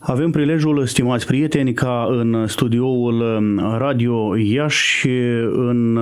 Avem prilejul, stimați prieteni, ca în studioul Radio Iași, în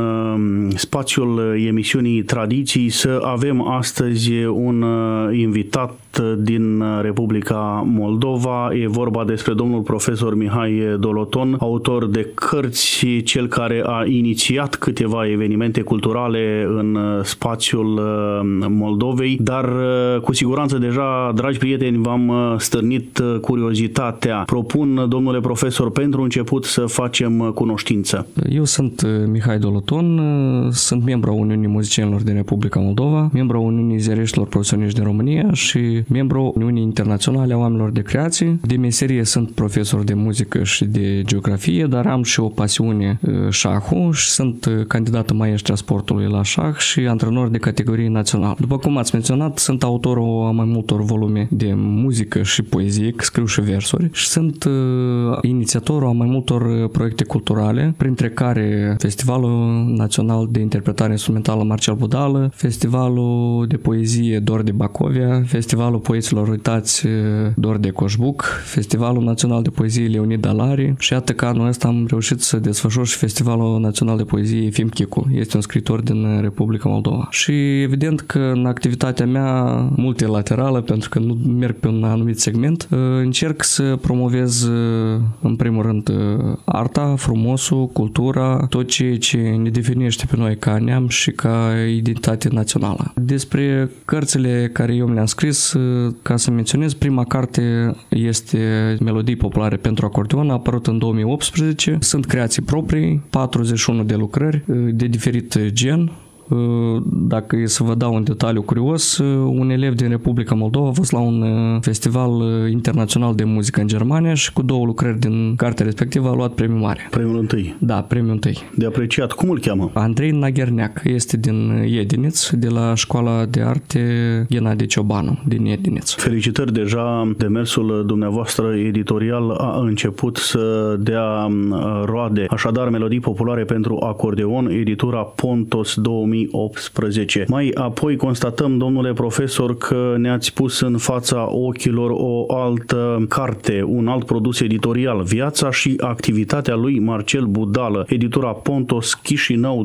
spațiul emisiunii Tradiții, să avem astăzi un invitat din Republica Moldova. E vorba despre domnul profesor Mihai Doloton, autor de cărți, cel care a inițiat câteva evenimente culturale în spațiul Moldovei, dar cu siguranță deja, dragi prieteni, v-am stârnit curiozitatea. Propun, domnule profesor, pentru început să facem cunoștință. Eu sunt Mihai Doloton, sunt membru a Uniunii Muzicienilor din Republica Moldova, membru a Uniunii Ziariștilor Profesioniști din România și membru a Uniunii Internaționale a Oamenilor de Creație. De meserie sunt profesor de muzică și de geografie, dar am și o pasiune șahul și sunt candidat în maestria sportului la șah și antrenor de categorie națională. După cum ați menționat, sunt autorul a mai multor volume de muzică și poezie, scriu și versuri, și sunt inițiatorul a mai multor proiecte culturale, printre care Festivalul Național de Interpretare Instrumentală Marcel Budală, Festivalul de Poezie Dor de Bacovia, Festivalul Poeților Uitați Dor de Coșbuc, Festivalul Național de Poezie Leonid Alari și iată că anul ăsta am reușit să desfășor și Festivalul Național de Poezie Efim Chicu. Este un scriitor din Republica Moldova. Și evident că în activitatea mea multilaterală, pentru că nu merg pe un anumit segment, încerc să promovez în primul rând arta, frumosul, cultura, tot ceea ce ne definește pe noi ca neam și ca identitate națională. Despre cărțile care eu le-am scris, ca să menționez, prima carte este Melodii populare pentru acordeon, a apărut în 2018. Sunt creații proprii, 41 de lucrări de diferit gen. Dacă e să vă dau un detaliu curios, un elev din Republica Moldova a fost la un festival internațional de muzică în Germania și cu 2 lucrări din cartea respectivă a luat premiul mare. Premiul întâi. Da, premiul întâi. De apreciat. Cum îl cheamă? Andrei Nagherneac. Este din Iediniț, de la Școala de Arte Ghenadie Ciobanu, din Iediniț. Felicitări, deja demersul dumneavoastră editorial a început să dea roade. Așadar, Melodii populare pentru acordeon, editura Pontos 2018. Mai apoi constatăm, domnule profesor, că ne-ați pus în fața ochilor o altă carte, un alt produs editorial, Viața și activitatea lui Marcel Budală, editura Pontos Chișinău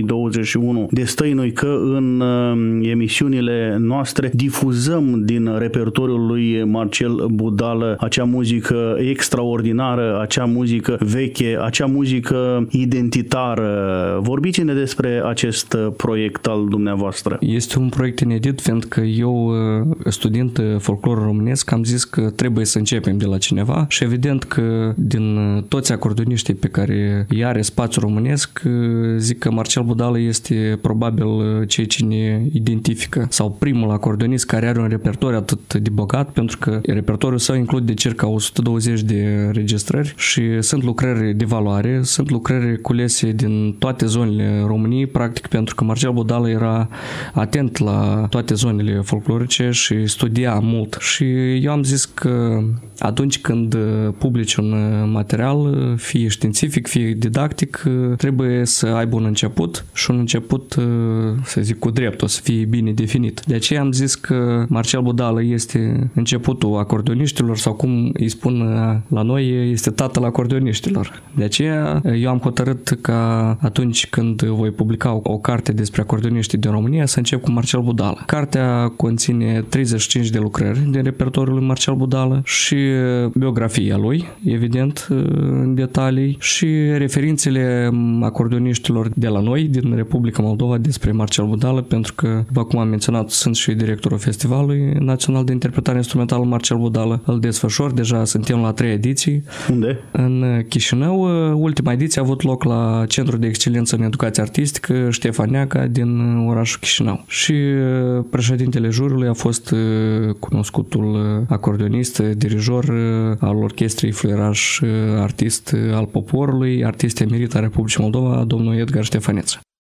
2021. Destăinui că în emisiunile noastre difuzăm din repertoriul lui Marcel Budală acea muzică extraordinară, acea muzică veche, acea muzică identitară. Vorbiți-ne despre acest proiect al dumneavoastră. Este un proiect inedit, fiindcă eu, student folclor românesc, am zis că trebuie să începem de la cineva și evident că din toți acordeoniștii pe care îi are spațiul românesc, zic că Marcel Budală este probabil ceea ce ne identifică, sau primul acordeonist care are un repertoriu atât de bogat, pentru că repertoriul său include circa 120 de înregistrări și sunt lucrări de valoare, sunt lucrări culese din toate zonele României, practic, pentru că Marcel Budală era atent la toate zonele folclorice și studia mult. Și eu am zis că atunci când publici un material, fie științific, fie didactic, trebuie să aibă un început și un început, să zic, cu dreptul, să fie bine definit. De aceea am zis că Marcel Budală este începutul acordeoniștilor, sau cum îi spun la noi, este tatăl acordeoniștilor. De aceea eu am hotărât ca atunci când voi publica o carte despre acordeoniștii din România să încep cu Marcel Budală. Cartea conține 35 de lucrări din repertoriul lui Marcel Budală și biografia lui, evident, în detalii, și referințele acordeoniștilor de la noi, din Republica Moldova, despre Marcel Budală, pentru că, după cum am menționat, sunt și directorul Festivalului Național de Interpretare Instrumentală Marcel Budală. Îl desfășor, deja suntem la 3 ediții. Unde? În Chișinău. Ultima ediție a avut loc la Centrul de Excelență în Educație Artistică Ștefan Neaca din orașul Chișinău. Și președintele juriului a fost cunoscutul acordeonist, dirijor al orchestrei Fluieraș, artist al poporului, artist emerit al Republicii Moldova, domnul Edgar Ștefaneță.